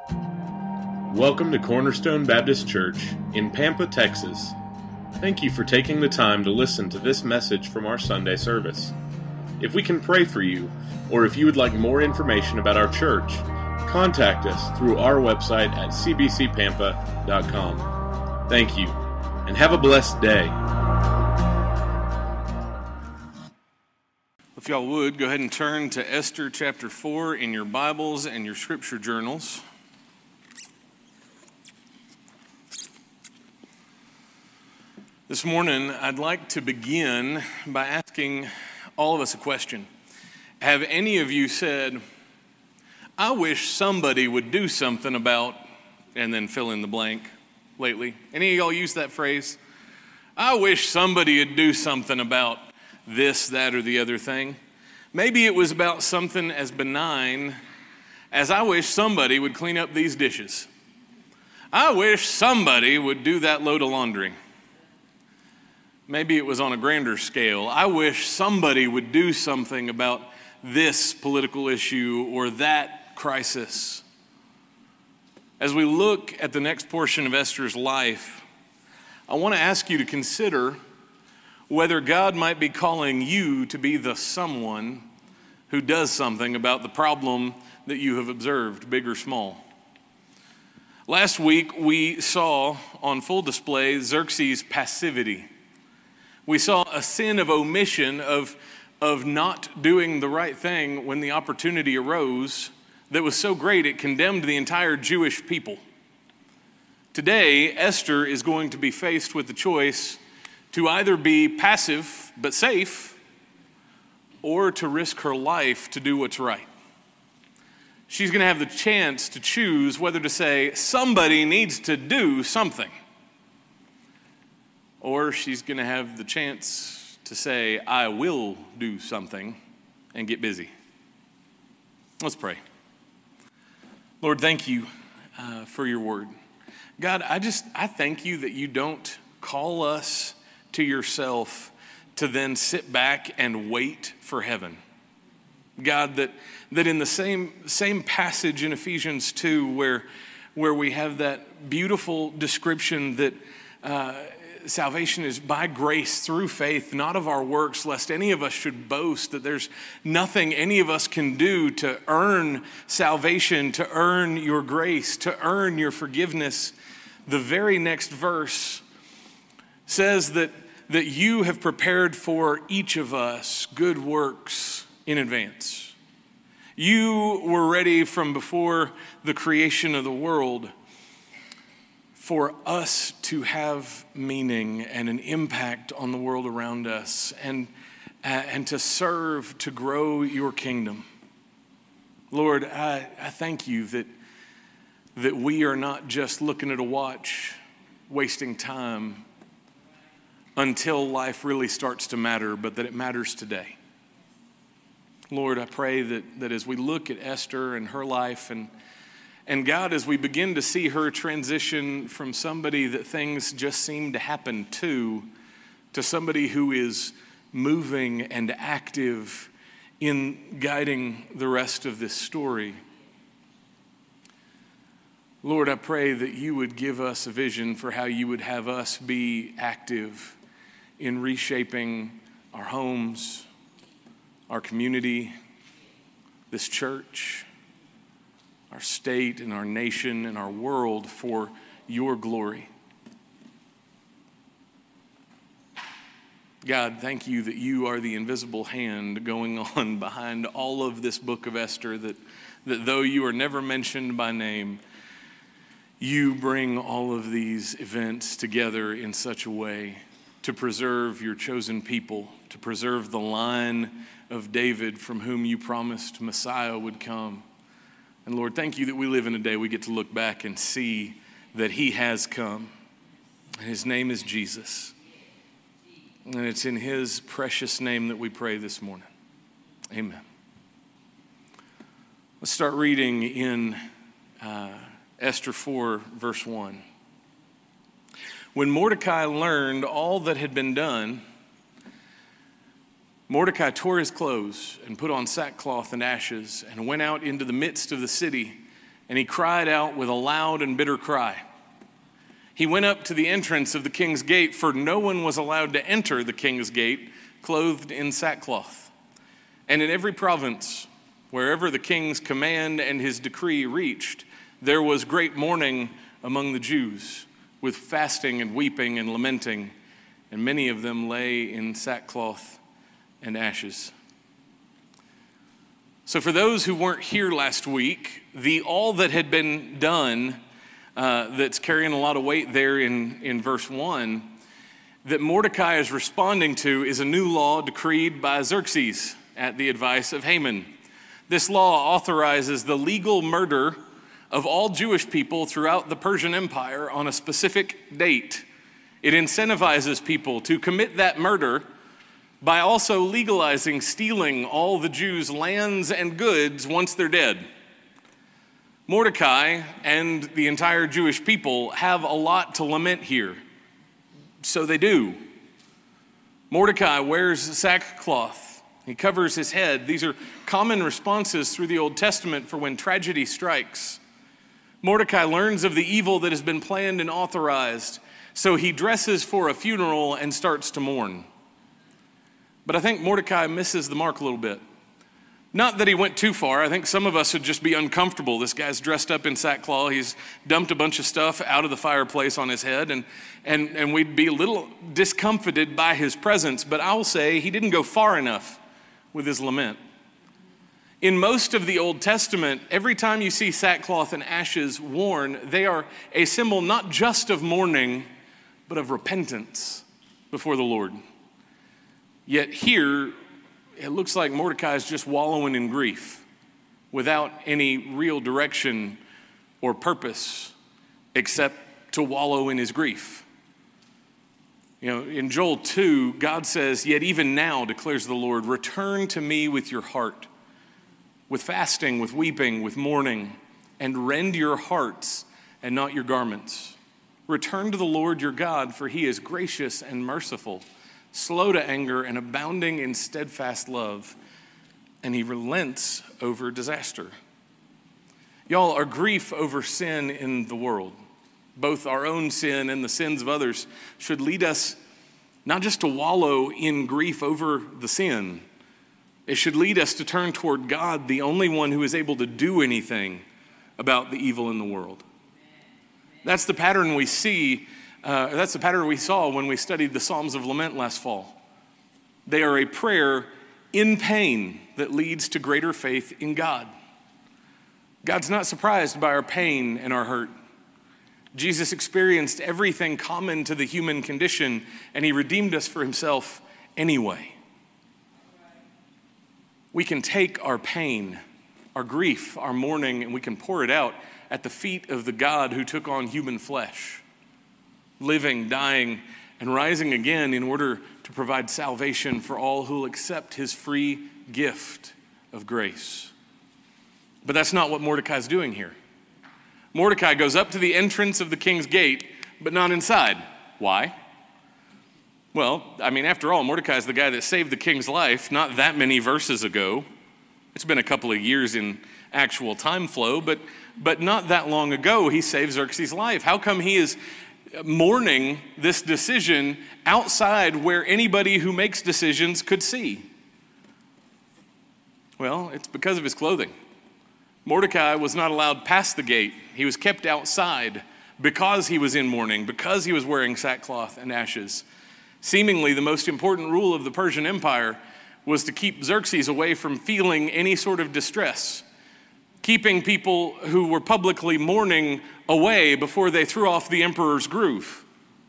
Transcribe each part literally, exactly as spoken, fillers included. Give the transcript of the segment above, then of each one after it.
Welcome to Cornerstone Baptist Church in Pampa, Texas. Thank you for taking the time to listen to this message from our Sunday service. If we can pray for you, or if you would like more information about our church, contact us through our website at c b c pampa dot com. Thank you, and have a blessed day. If y'all would, go ahead and turn to Esther chapter four in your Bibles and your scripture journals. This morning, I'd like to begin by asking all of us a question. Have any of you said, I wish somebody would do something about, and then fill in the blank lately? Any of y'all use that phrase? I wish somebody would do something about this, that, or the other thing. Maybe it was about something as benign as I wish somebody would clean up these dishes. I wish somebody would do that load of laundry. Maybe it was on a grander scale. I wish somebody would do something about this political issue or that crisis. As we look at the next portion of Esther's life, I want to ask you to consider whether God might be calling you to be the someone who does something about the problem that you have observed, big or small. Last week, we saw on full display Xerxes' passivity. We saw a sin of omission, of, of not doing the right thing when the opportunity arose that was so great it condemned the entire Jewish people. Today, Esther is going to be faced with the choice to either be passive but safe or to risk her life to do what's right. She's going to have the chance to choose whether to say, somebody needs to do something. Or she's going to have the chance to say, I will do something and get busy. Let's pray. Lord, thank you uh, for your word. God, I just, I thank you that you don't call us to yourself to then sit back and wait for heaven. God, that, that in the same, same passage in Ephesians two where, where we have that beautiful description that uh, salvation is by grace through faith, not of our works, lest any of us should boast, that there's nothing any of us can do to earn salvation, to earn your grace, to earn your forgiveness. The very next verse says that, that you have prepared for each of us good works in advance. You were ready from before the creation of the world for us to have meaning and an impact on the world around us and, uh, and to serve, to grow your kingdom. Lord, I, I thank you that, that we are not just looking at a watch, wasting time until life really starts to matter, but that it matters today. Lord, I pray that, that as we look at Esther and her life and And God, as we begin to see her transition from somebody that things just seem to happen to, to somebody who is moving and active in guiding the rest of this story, Lord, I pray that you would give us a vision for how you would have us be active in reshaping our homes, our community, this church, our state and our nation and our world for your glory. God, thank you that you are the invisible hand going on behind all of this book of Esther, that, that though you are never mentioned by name, you bring all of these events together in such a way to preserve your chosen people, to preserve the line of David from whom you promised Messiah would come. And Lord, thank you that we live in a day we get to look back and see that he has come. His name is Jesus. And it's in his precious name that we pray this morning. Amen. Let's start reading in uh, Esther four, verse one. When Mordecai learned all that had been done, Mordecai tore his clothes and put on sackcloth and ashes and went out into the midst of the city and he cried out with a loud and bitter cry. He went up to the entrance of the king's gate, for no one was allowed to enter the king's gate clothed in sackcloth. And in every province, wherever the king's command and his decree reached, there was great mourning among the Jews, with fasting and weeping and lamenting, and many of them lay in sackcloth and ashes. So for those who weren't here last week, the all that had been done, uh, that's carrying a lot of weight there in, in verse one, that Mordecai is responding to is a new law decreed by Xerxes at the advice of Haman. This law authorizes the legal murder of all Jewish people throughout the Persian Empire on a specific date. It incentivizes people to commit that murder by also legalizing stealing all the Jews' lands and goods once they're dead. Mordecai and the entire Jewish people have a lot to lament here. So they do. Mordecai wears sackcloth. He covers his head. These are common responses through the Old Testament for when tragedy strikes. Mordecai learns of the evil that has been planned and authorized, so he dresses for a funeral and starts to mourn. But I think Mordecai misses the mark a little bit. Not that he went too far. I think some of us would just be uncomfortable. This guy's dressed up in sackcloth. He's dumped a bunch of stuff out of the fireplace on his head, and, and, and we'd be a little discomfited by his presence. But I'll say he didn't go far enough with his lament. In most of the Old Testament, every time you see sackcloth and ashes worn, they are a symbol not just of mourning, but of repentance before the Lord. Yet here, it looks like Mordecai is just wallowing in grief without any real direction or purpose except to wallow in his grief. You know, in Joel two, God says, "Yet even now, declares the Lord, return to me with your heart, with fasting, with weeping, with mourning, and rend your hearts and not your garments. Return to the Lord your God, for he is gracious and merciful, slow to anger and abounding in steadfast love, and he relents over disaster." Y'all, our grief over sin in the world, both our own sin and the sins of others, should lead us not just to wallow in grief over the sin. It should lead us to turn toward God, the only one who is able to do anything about the evil in the world. That's the pattern we see, uh, that's the pattern we saw when we studied the Psalms of Lament last fall. They are a prayer in pain that leads to greater faith in God. God's not surprised by our pain and our hurt. Jesus experienced everything common to the human condition, and he redeemed us for himself anyway. We can take our pain, our grief, our mourning, and we can pour it out at the feet of the God who took on human flesh, living, dying, and rising again in order to provide salvation for all who will accept his free gift of grace. But that's not what Mordecai's doing here. Mordecai goes up to the entrance of the king's gate, but not inside. Why? Well, I mean, after all, Mordecai is the guy that saved the king's life not that many verses ago. It's been a couple of years in actual time flow, but, but not that long ago, he saved Xerxes' life. How come he is mourning this decision outside where anybody who makes decisions could see? Well, it's because of his clothing. Mordecai was not allowed past the gate. He was kept outside because he was in mourning, because he was wearing sackcloth and ashes. Seemingly, the most important rule of the Persian Empire was to keep Xerxes away from feeling any sort of distress, keeping people who were publicly mourning away before they threw off the emperor's groove.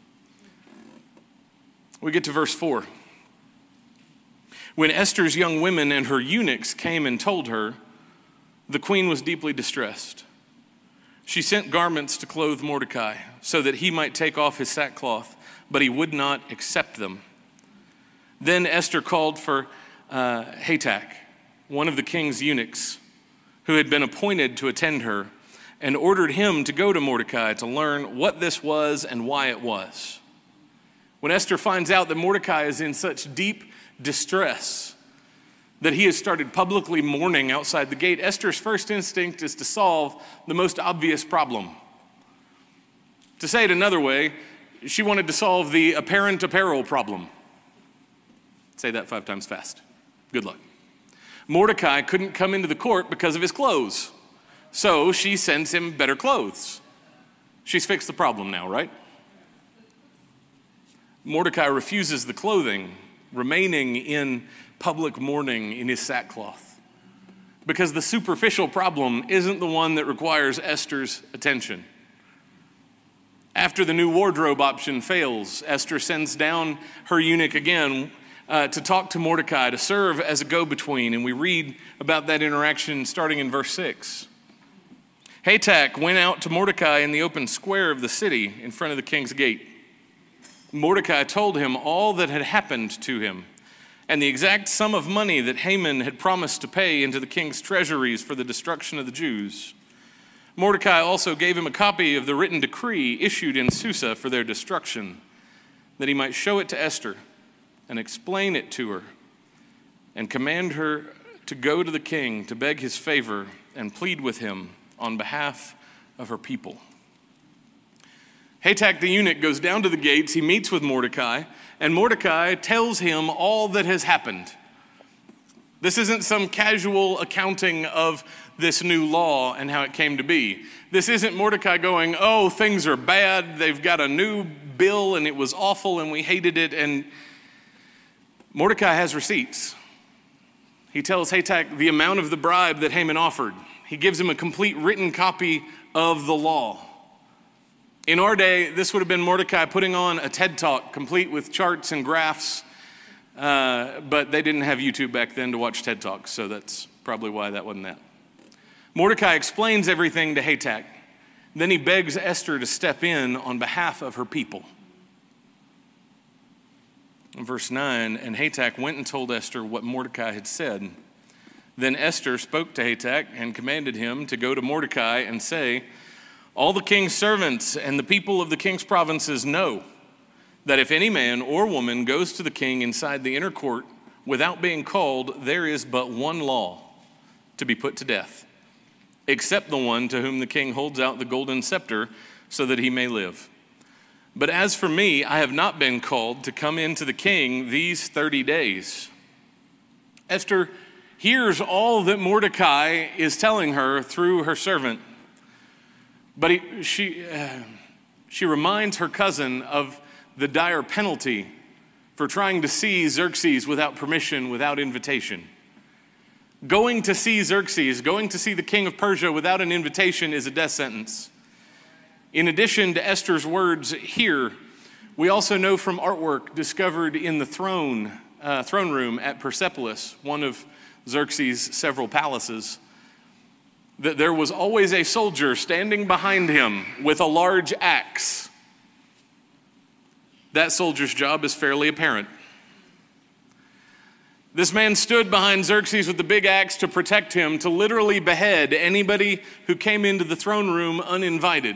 We get to verse four. When Esther's young women and her eunuchs came and told her, the queen was deeply distressed. She sent garments to clothe Mordecai so that he might take off his sackcloth, but he would not accept them. Then Esther called for uh, Hatak, one of the king's eunuchs, who had been appointed to attend her, and ordered him to go to Mordecai to learn what this was and why it was. When Esther finds out that Mordecai is in such deep distress, that he has started publicly mourning outside the gate, Esther's first instinct is to solve the most obvious problem. To say it another way, she wanted to solve the apparent apparel problem. Say that five times fast. Good luck. Mordecai couldn't come into the court because of his clothes, so she sends him better clothes. She's fixed the problem now, right? Mordecai refuses the clothing, remaining in public mourning in his sackcloth, because the superficial problem isn't the one that requires Esther's attention. After the new wardrobe option fails, Esther sends down her eunuch again uh, to talk to Mordecai, to serve as a go-between, and we read about that interaction starting in verse six. Hatak went out to Mordecai in the open square of the city in front of the king's gate. Mordecai told him all that had happened to him, and the exact sum of money that Haman had promised to pay into the king's treasuries for the destruction of the Jews. Mordecai also gave him a copy of the written decree issued in Susa for their destruction, that he might show it to Esther and explain it to her, and command her to go to the king to beg his favor and plead with him on behalf of her people. Hatak the eunuch goes down to the gates, he meets with Mordecai, and Mordecai tells him all that has happened. This isn't some casual accounting of this new law and how it came to be. This isn't Mordecai going, oh, things are bad, they've got a new bill and it was awful and we hated it. And Mordecai has receipts. He tells Hatak the amount of the bribe that Haman offered. He gives him a complete written copy of the law. In our day, this would have been Mordecai putting on a TED Talk complete with charts and graphs, uh, but they didn't have YouTube back then to watch TED Talks, so that's probably why that wasn't that. Mordecai explains everything to Hatak. Then he begs Esther to step in on behalf of her people. In verse nine, and Hatak went and told Esther what Mordecai had said. Then Esther spoke to Hatak and commanded him to go to Mordecai and say, all the king's servants and the people of the king's provinces know that if any man or woman goes to the king inside the inner court without being called, there is but one law, to be put to death, except the one to whom the king holds out the golden scepter so that he may live. But as for me, I have not been called to come into the king these thirty days. Esther hears all that Mordecai is telling her through her servant. But he, she, uh, she reminds her cousin of the dire penalty for trying to see Xerxes without permission, without invitation. Going to see Xerxes, going to see the king of Persia without an invitation is a death sentence. In addition to Esther's words here, we also know from artwork discovered in the throne, uh, throne room at Persepolis, one of Xerxes' several palaces, that there was always a soldier standing behind him with a large axe. That soldier's job is fairly apparent. This man stood behind Xerxes with the big axe to protect him, to literally behead anybody who came into the throne room uninvited.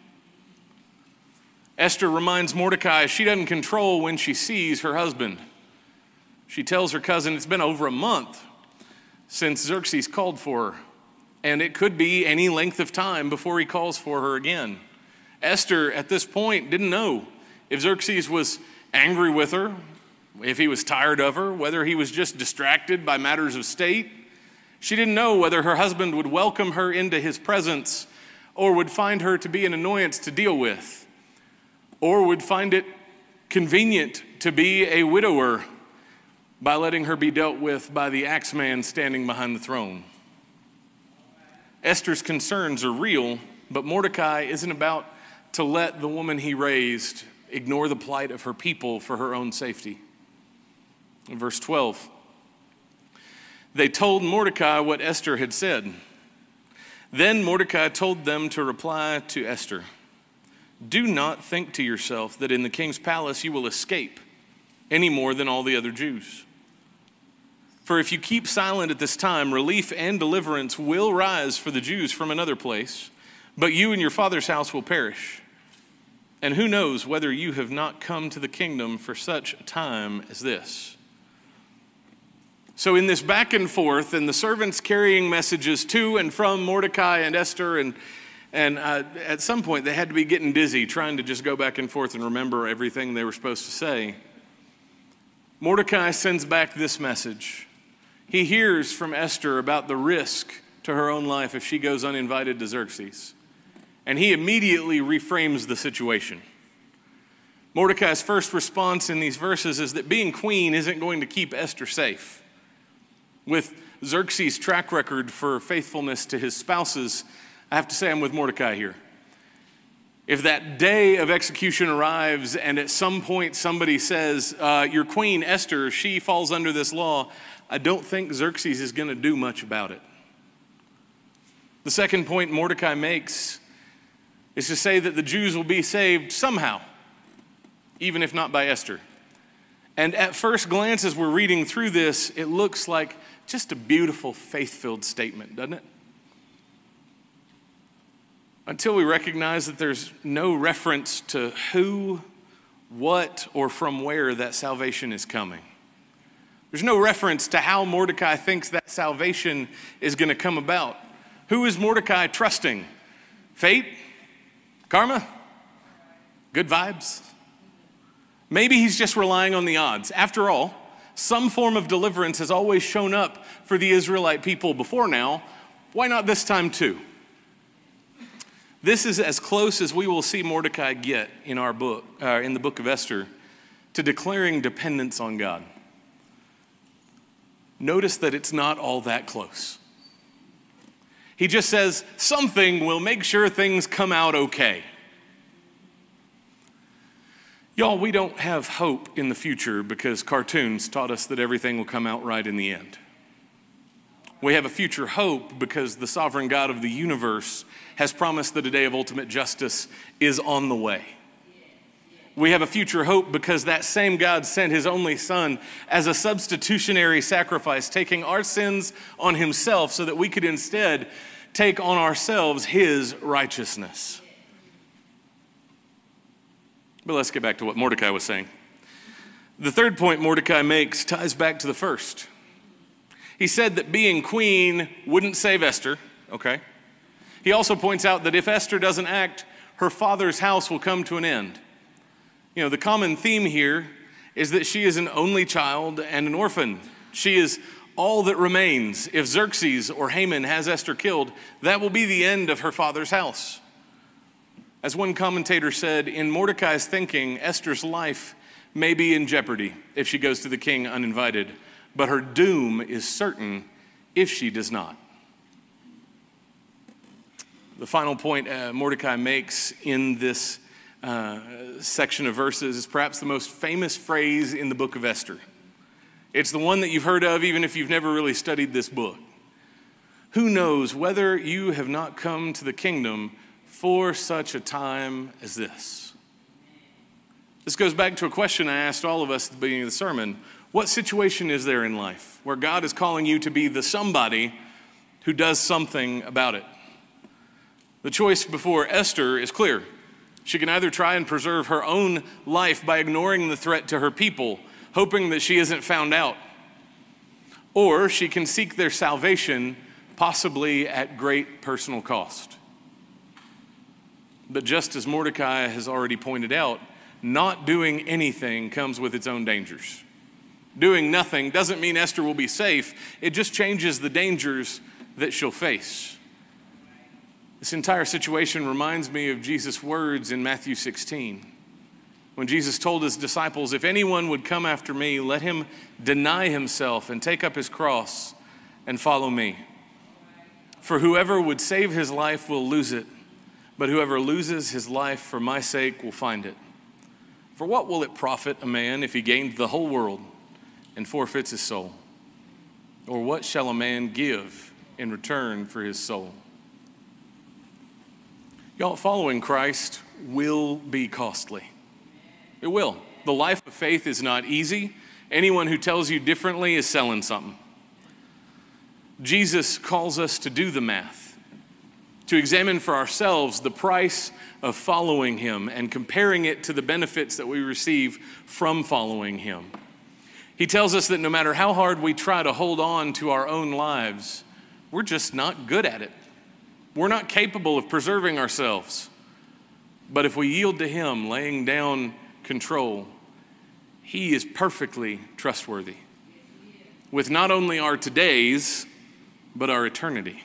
Esther reminds Mordecai she doesn't control when she sees her husband. She tells her cousin it's been over a month since Xerxes called for her, and it could be any length of time before he calls for her again. Esther, at this point, didn't know if Xerxes was angry with her, if he was tired of her, whether he was just distracted by matters of state. She didn't know whether her husband would welcome her into his presence or would find her to be an annoyance to deal with, or would find it convenient to be a widower by letting her be dealt with by the axeman standing behind the throne. Esther's concerns are real, but Mordecai isn't about to let the woman he raised ignore the plight of her people for her own safety. In verse twelve, they told Mordecai what Esther had said. Then Mordecai told them to reply to Esther, do not think to yourself that in the king's palace you will escape any more than all the other Jews. For if you keep silent at this time, relief and deliverance will rise for the Jews from another place, but you and your father's house will perish. And who knows whether you have not come to the kingdom for such a time as this? So in this back and forth, and the servants carrying messages to and from Mordecai and Esther, and and uh, at some point they had to be getting dizzy trying to just go back and forth and remember everything they were supposed to say. Mordecai sends back this message. He hears from Esther about the risk to her own life if she goes uninvited to Xerxes. And he immediately reframes the situation. Mordecai's first response in these verses is that being queen isn't going to keep Esther safe. With Xerxes' track record for faithfulness to his spouses, I have to say I'm with Mordecai here. If that day of execution arrives and at some point somebody says, uh, your queen, Esther, she falls under this law, I don't think Xerxes is going to do much about it. The second point Mordecai makes is to say that the Jews will be saved somehow, even if not by Esther. And at first glance, as we're reading through this, it looks like just a beautiful, faith-filled statement, doesn't it? Until we recognize that there's no reference to who, what, or from where that salvation is coming. There's no reference to how Mordecai thinks that salvation is going to come about. Who is Mordecai trusting? Fate? Karma? Good vibes? Maybe he's just relying on the odds. After all, some form of deliverance has always shown up for the Israelite people before now. Why not this time too? This is as close as we will see Mordecai get in our book, uh, in the book of Esther, to declaring dependence on God. Notice that it's not all that close. He just says, something will make sure things come out okay. Y'all, we don't have hope in the future because cartoons taught us that everything will come out right in the end. We have a future hope because the sovereign God of the universe has promised that a day of ultimate justice is on the way. We have a future hope because that same God sent his only son as a substitutionary sacrifice, taking our sins on himself so that we could instead take on ourselves his righteousness. But let's get back to what Mordecai was saying. The third point Mordecai makes ties back to the first. He said that being queen wouldn't save Esther, okay? He also points out that if Esther doesn't act, her father's house will come to an end. You know, the common theme here is that she is an only child and an orphan. She is all that remains. If Xerxes or Haman has Esther killed, that will be the end of her father's house. As one commentator said, in Mordecai's thinking, Esther's life may be in jeopardy if she goes to the king uninvited, but her doom is certain if she does not. The final point uh, Mordecai makes in this uh, section of verses is perhaps the most famous phrase in the book of Esther. It's the one that you've heard of even if you've never really studied this book. Who knows whether you have not come to the kingdom for such a time as this? This goes back to a question I asked all of us at the beginning of the sermon. What situation is there in life where God is calling you to be the somebody who does something about it? The choice before Esther is clear. She can either try and preserve her own life by ignoring the threat to her people, hoping that she isn't found out, or she can seek their salvation, possibly at great personal cost. But just as Mordecai has already pointed out, not doing anything comes with its own dangers. Doing nothing doesn't mean Esther will be safe. It just changes the dangers that she'll face. This entire situation reminds me of Jesus' words in Matthew sixteen. When Jesus told his disciples, if anyone would come after me, let him deny himself and take up his cross and follow me. For whoever would save his life will lose it, but whoever loses his life for my sake will find it. For what will it profit a man if he gains the whole world and forfeits his soul? Or what shall a man give in return for his soul? Y'all, following Christ will be costly. It will. The life of faith is not easy. Anyone who tells you differently is selling something. Jesus calls us to do the math, to examine for ourselves the price of following him and comparing it to the benefits that we receive from following him. He tells us that no matter how hard we try to hold on to our own lives, we're just not good at it. We're not capable of preserving ourselves. But if we yield to him, laying down control, he is perfectly trustworthy with not only our todays, but our eternity.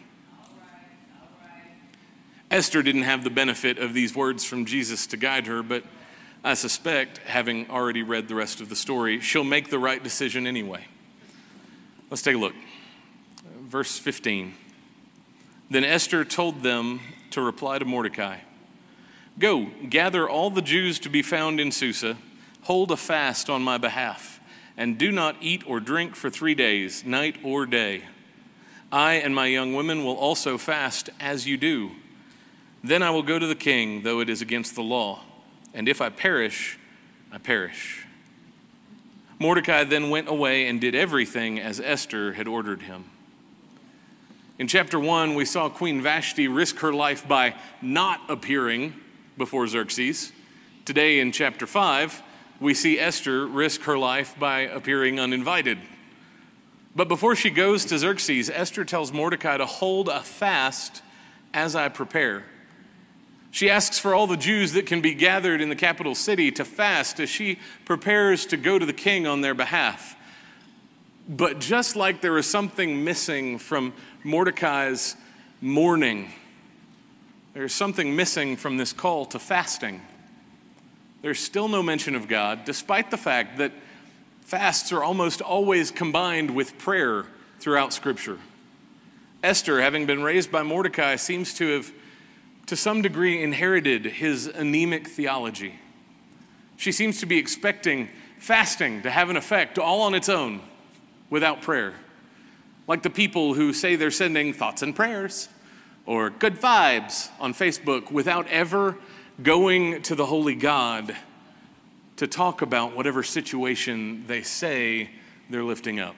Esther didn't have the benefit of these words from Jesus to guide her, but I suspect, having already read the rest of the story, she'll make the right decision anyway. Let's take a look. Verse fifteen. Then Esther told them to reply to Mordecai, "Go, gather all the Jews to be found in Susa, hold a fast on my behalf, and do not eat or drink for three days, night or day. I and my young women will also fast as you do. Then I will go to the king, though it is against the law. And if I perish, I perish." Mordecai then went away and did everything as Esther had ordered him. In chapter one, we saw Queen Vashti risk her life by not appearing before Xerxes. Today in chapter five, we see Esther risk her life by appearing uninvited. But before she goes to Xerxes, Esther tells Mordecai to hold a fast as I prepare. She asks for all the Jews that can be gathered in the capital city to fast as she prepares to go to the king on their behalf. But just like there is something missing from Mordecai's mourning, there's something missing from this call to fasting. There's still no mention of God, despite the fact that fasts are almost always combined with prayer throughout Scripture. Esther, having been raised by Mordecai, seems to have to some degree inherited his anemic theology. She seems to be expecting fasting to have an effect all on its own without prayer. Like the people who say they're sending thoughts and prayers or good vibes on Facebook without ever going to the holy God to talk about whatever situation they say they're lifting up.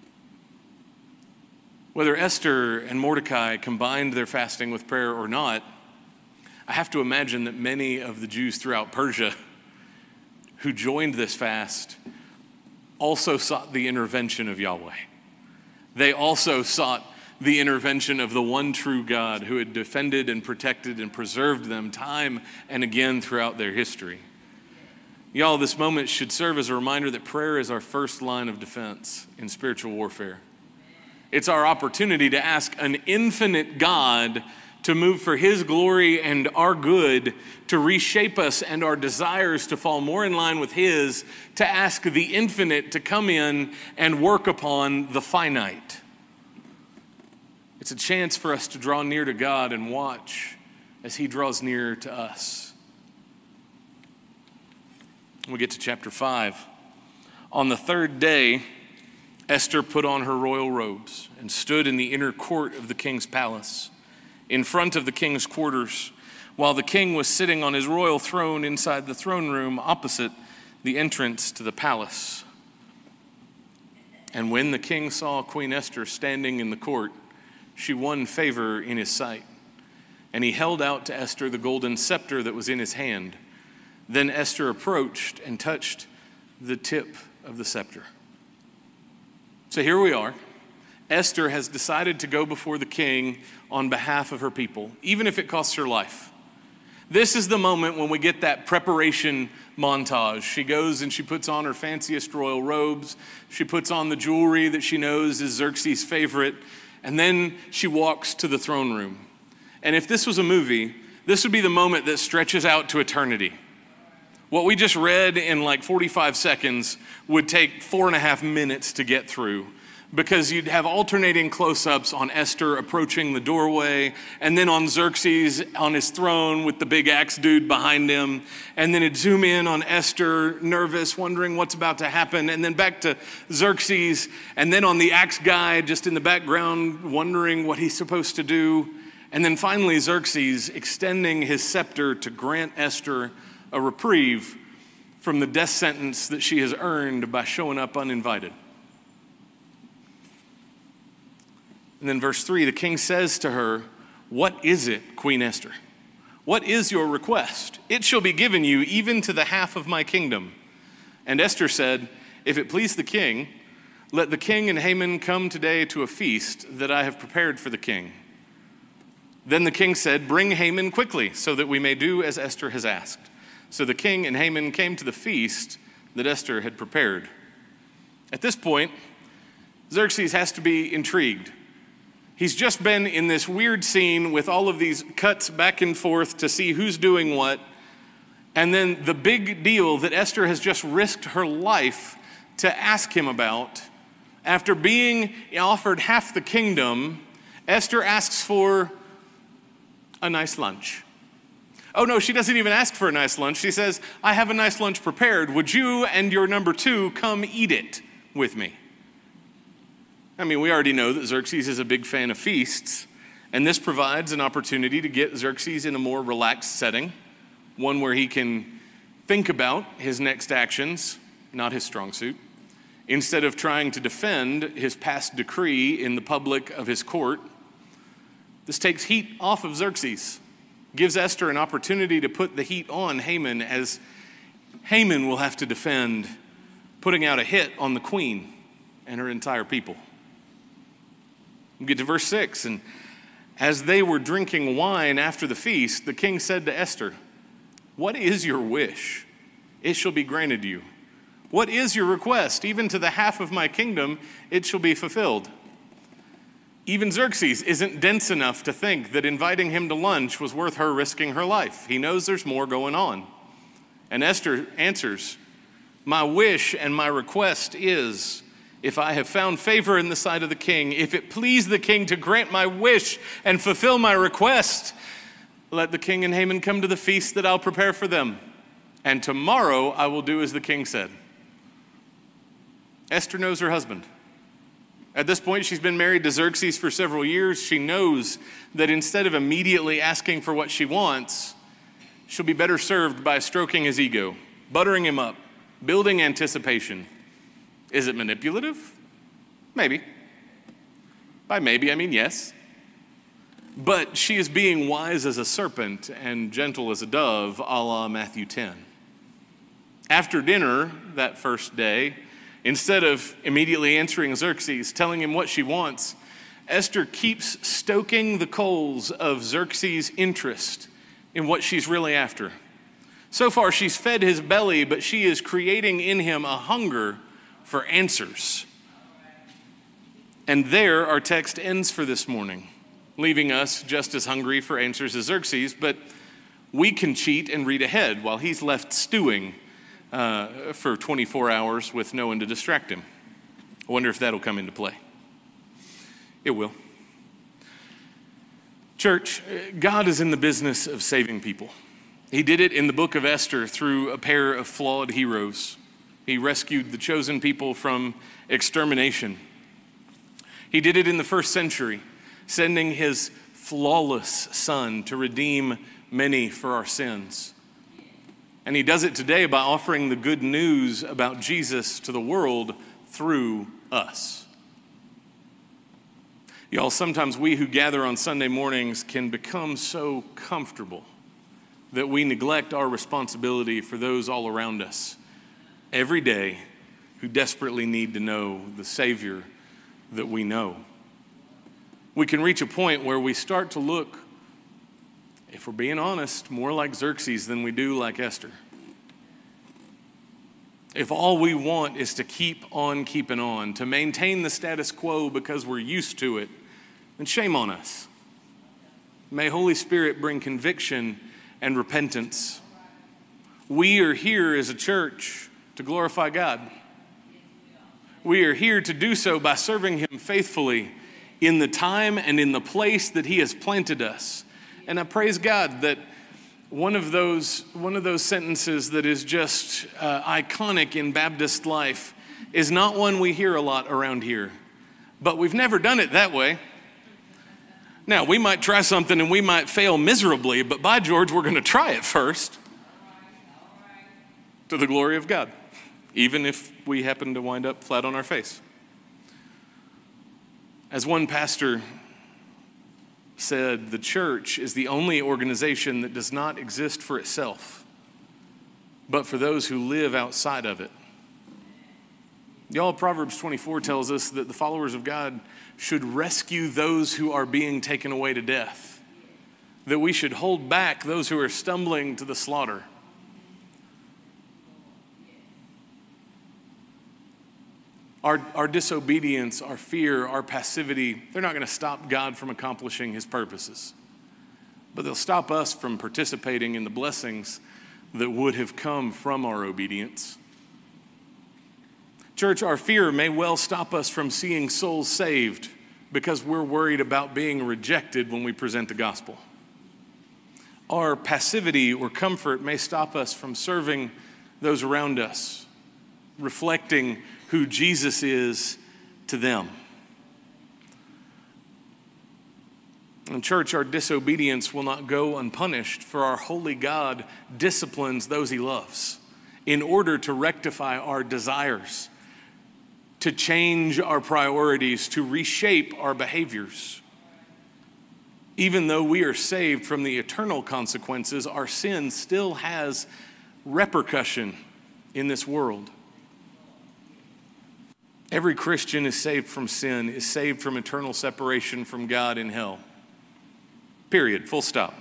Whether Esther and Mordecai combined their fasting with prayer or not, I have to imagine that many of the Jews throughout Persia who joined this fast also sought the intervention of Yahweh. They also sought the intervention of the one true God who had defended and protected and preserved them time and again throughout their history. Y'all, this moment should serve as a reminder that prayer is our first line of defense in spiritual warfare. It's our opportunity to ask an infinite God to move for his glory and our good, to reshape us and our desires to fall more in line with his, to ask the infinite to come in and work upon the finite. It's a chance for us to draw near to God and watch as he draws near to us. We get to chapter five. On the third day, Esther put on her royal robes and stood in the inner court of the king's palace, in front of the king's quarters, while the king was sitting on his royal throne inside the throne room opposite the entrance to the palace. And when the king saw Queen Esther standing in the court, she won favor in his sight. And he held out to Esther the golden scepter that was in his hand. Then Esther approached and touched the tip of the scepter. So here we are. Esther has decided to go before the king on behalf of her people, even if it costs her life. This is the moment when we get that preparation montage. She goes and she puts on her fanciest royal robes. She puts on the jewelry that she knows is Xerxes' favorite. And then she walks to the throne room. And if this was a movie, this would be the moment that stretches out to eternity. What we just read in like forty-five seconds would take four and a half minutes to get through, because you'd have alternating close-ups on Esther approaching the doorway, and then on Xerxes on his throne with the big axe dude behind him, and then it'd zoom in on Esther, nervous, wondering what's about to happen, and then back to Xerxes, and then on the axe guy just in the background wondering what he's supposed to do, and then finally Xerxes extending his scepter to grant Esther a reprieve from the death sentence that she has earned by showing up uninvited. And then verse three, the king says to her, "What is it, Queen Esther? What is your request? It shall be given you even to the half of my kingdom." And Esther said, "If it please the king, let the king and Haman come today to a feast that I have prepared for the king." Then the king said, "Bring Haman quickly, so that we may do as Esther has asked." So the king and Haman came to the feast that Esther had prepared. At this point, Xerxes has to be intrigued. He's just been in this weird scene with all of these cuts back and forth to see who's doing what. And then the big deal that Esther has just risked her life to ask him about. After being offered half the kingdom, Esther asks for a nice lunch. Oh no, she doesn't even ask for a nice lunch. She says, "I have a nice lunch prepared. Would you and your number two come eat it with me?" I mean, we already know that Xerxes is a big fan of feasts, and this provides an opportunity to get Xerxes in a more relaxed setting, one where he can think about his next actions, not his strong suit, instead of trying to defend his past decree in the public of his court. This takes heat off of Xerxes, gives Esther an opportunity to put the heat on Haman, as Haman will have to defend putting out a hit on the queen and her entire people. We get to verse six, and as they were drinking wine after the feast, the king said to Esther, "What is your wish? It shall be granted you. What is your request? Even to the half of my kingdom, it shall be fulfilled." Even Xerxes isn't dense enough to think that inviting him to lunch was worth her risking her life. He knows there's more going on. And Esther answers, "My wish and my request is, if I have found favor in the sight of the king, if it please the king to grant my wish and fulfill my request, let the king and Haman come to the feast that I'll prepare for them. And tomorrow I will do as the king said." Esther knows her husband. At this point, she's been married to Xerxes for several years. She knows that instead of immediately asking for what she wants, she'll be better served by stroking his ego, buttering him up, building anticipation. Is it manipulative? Maybe. By maybe, I mean yes. But she is being wise as a serpent and gentle as a dove, a la Matthew ten. After dinner that first day, instead of immediately answering Xerxes, telling him what she wants, Esther keeps stoking the coals of Xerxes' interest in what she's really after. So far, she's fed his belly, but she is creating in him a hunger for answers. And there our text ends for this morning, leaving us just as hungry for answers as Xerxes, but we can cheat and read ahead while he's left stewing uh, for twenty-four hours with no one to distract him. I wonder if that'll come into play. It will. Church, God is in the business of saving people. He did it in the book of Esther through a pair of flawed heroes. He rescued the chosen people from extermination. He did it in the first century, sending his flawless son to redeem many for our sins. And he does it today by offering the good news about Jesus to the world through us. Y'all, sometimes we who gather on Sunday mornings can become so comfortable that we neglect our responsibility for those all around us every day who desperately need to know the Savior that we know. We can reach a point where we start to look, if we're being honest, more like Xerxes than we do like Esther. If all we want is to keep on keeping on, to maintain the status quo because we're used to it, then shame on us. May Holy Spirit bring conviction and repentance. We are here as a church to glorify God. We are here to do so by serving him faithfully in the time and in the place that he has planted us. And I praise God that one of those, one of those sentences that is just uh, iconic in Baptist life is not one we hear a lot around here. But we've never done it that way. Now, we might try something and we might fail miserably, but by George, we're going to try it first. To the glory of God, even if we happen to wind up flat on our face. As one pastor said, the church is the only organization that does not exist for itself, but for those who live outside of it. Y'all, Proverbs twenty-four tells us that the followers of God should rescue those who are being taken away to death, that we should hold back those who are stumbling to the slaughter. Our, our disobedience, our fear, our passivity, they're not going to stop God from accomplishing his purposes. But they'll stop us from participating in the blessings that would have come from our obedience. Church, our fear may well stop us from seeing souls saved because we're worried about being rejected when we present the gospel. Our passivity or comfort may stop us from serving those around us, reflecting who Jesus is to them. In church, our disobedience will not go unpunished, for our holy God disciplines those he loves in order to rectify our desires, to change our priorities, to reshape our behaviors. Even though we are saved from the eternal consequences, our sin still has repercussion in this world. Every Christian is saved from sin, is saved from eternal separation from God in hell. Period, full stop.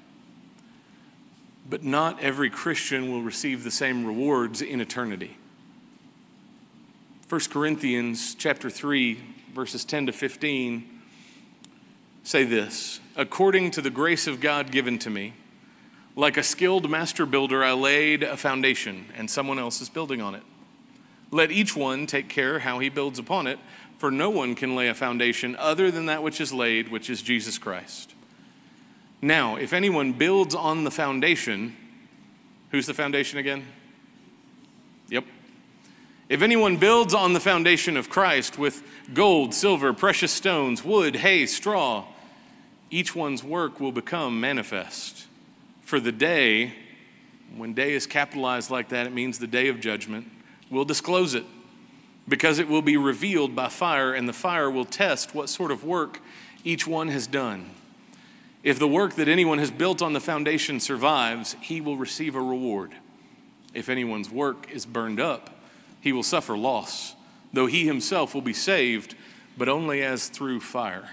But not every Christian will receive the same rewards in eternity. First Corinthians chapter three, verses ten to fifteen say this: according to the grace of God given to me, like a skilled master builder, I laid a foundation, and someone else is building on it. Let each one take care how he builds upon it, for no one can lay a foundation other than that which is laid, which is Jesus Christ. Now, if anyone builds on the foundation, who's the foundation again? Yep. If anyone builds on the foundation of Christ with gold, silver, precious stones, wood, hay, straw, each one's work will become manifest. For the day, when day is capitalized like that, it means the day of judgment, will disclose it, because it will be revealed by fire, and the fire will test what sort of work each one has done. If the work that anyone has built on the foundation survives, he will receive a reward. If anyone's work is burned up, he will suffer loss, though he himself will be saved, but only as through fire.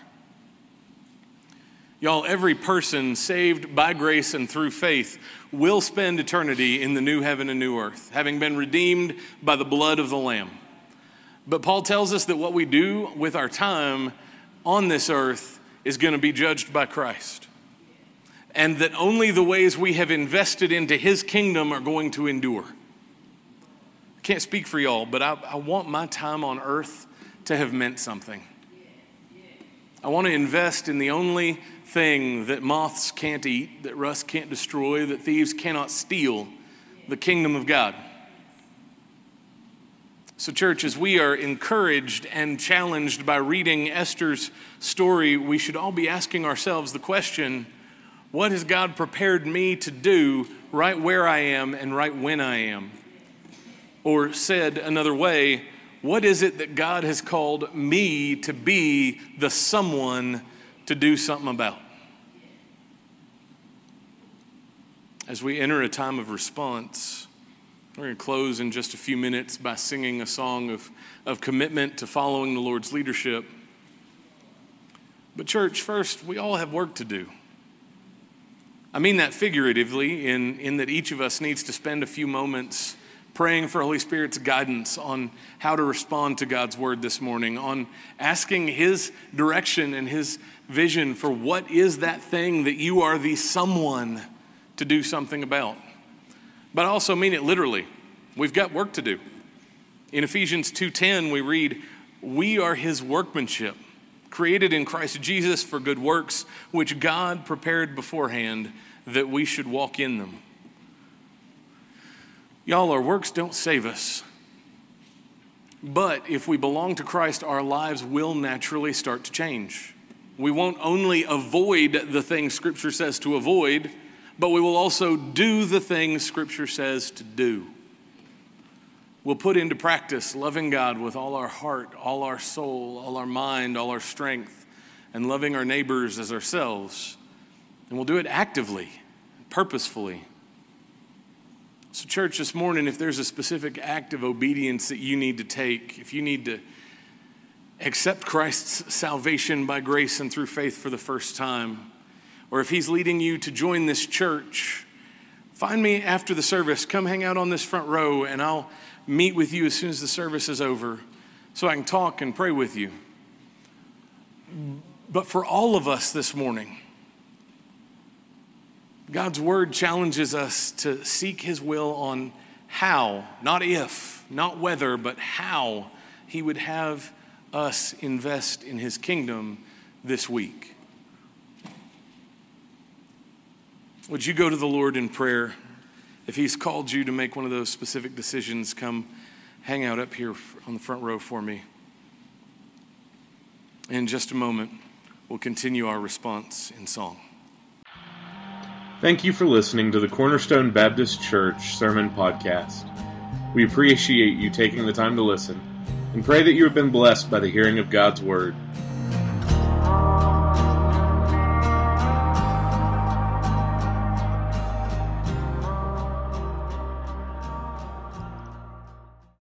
Y'all, every person saved by grace and through faith will spend eternity in the new heaven and new earth, having been redeemed by the blood of the Lamb. But Paul tells us that what we do with our time on this earth is going to be judged by Christ, and that only the ways we have invested into his kingdom are going to endure. I can't speak for y'all, but I, I want my time on earth to have meant something. I want to invest in the only thing that moths can't eat, that rust can't destroy, that thieves cannot steal, the kingdom of God. So church, as we are encouraged and challenged by reading Esther's story, we should all be asking ourselves the question, what has God prepared me to do right where I am and right when I am? Or said another way, what is it that God has called me to be the someone to do something about? As we enter a time of response, we're going to close in just a few minutes by singing a song of, of commitment to following the Lord's leadership. But church, first, we all have work to do. I mean that figuratively, in, in that each of us needs to spend a few moments praying for Holy Spirit's guidance on how to respond to God's word this morning, on asking his direction and his vision for what is that thing that you are the someone to do something about. But I also mean it literally. We've got work to do. In Ephesians two ten, we read, we are his workmanship, created in Christ Jesus for good works, which God prepared beforehand that we should walk in them. Y'all, our works don't save us. But if we belong to Christ, our lives will naturally start to change. We won't only avoid the things Scripture says to avoid, but we will also do the things Scripture says to do. We'll put into practice loving God with all our heart, all our soul, all our mind, all our strength, and loving our neighbors as ourselves. And we'll do it actively, purposefully. So, church, this morning, if there's a specific act of obedience that you need to take, if you need to accept Christ's salvation by grace and through faith for the first time, or if he's leading you to join this church, find me after the service. Come hang out on this front row, and I'll meet with you as soon as the service is over so I can talk and pray with you. But for all of us this morning, God's word challenges us to seek his will on how, not if, not whether, but how he would have us invest in his kingdom this week. Would you go to the Lord in prayer? If he's called you to make one of those specific decisions, come hang out up here on the front row for me. In just a moment, we'll continue our response in song. Thank you for listening to the Cornerstone Baptist Church Sermon Podcast. We appreciate you taking the time to listen and pray that you have been blessed by the hearing of God's Word.